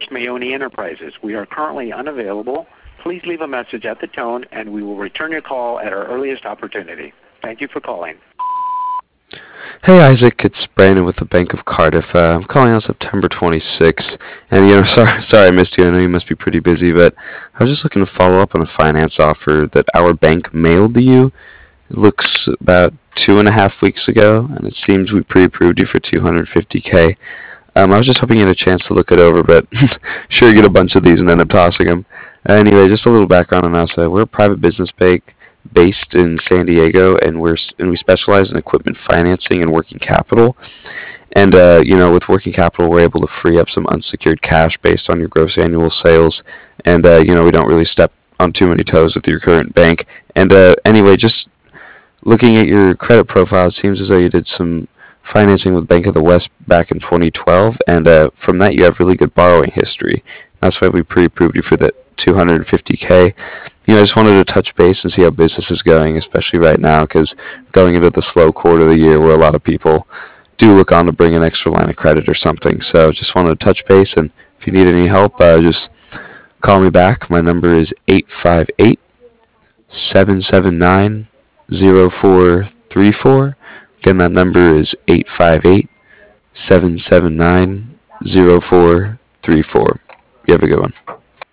reached Mayoni Enterprises. We are currently unavailable. Please leave a message at the tone, and we will return your call at our earliest opportunity. Thank you for calling. Hey Isaac, it's Brandon with the Bank of Cardiff. I'm calling on September 26th, and sorry I missed you. I know you must be pretty busy, but I was just looking to follow up on a finance offer that our bank mailed to you. It looks about 2.5 weeks ago, and it seems we pre-approved you for 250K. I was just hoping you had a chance to look it over, but sure you get a bunch of these and end up tossing them. Anyway, just a little background on us. We're a private business bank based in San Diego, and we specialize in equipment financing and working capital. And with working capital, we're able to free up some unsecured cash based on your gross annual sales. And we don't really step on too many toes with your current bank. And anyway, just looking at your credit profile, it seems as though you did some financing with Bank of the West back in 2012, and from that you have really good borrowing history. That's why we pre-approved you for the 250K. I just wanted to touch base and see how business is going, especially right now, because going into the slow quarter of the year where a lot of people do look on to bring an extra line of credit or something. So just wanted to touch base, and if you need any help, just call me back. My number is 858-779-0434. Again, that number is 858-779-0434. You have a good one.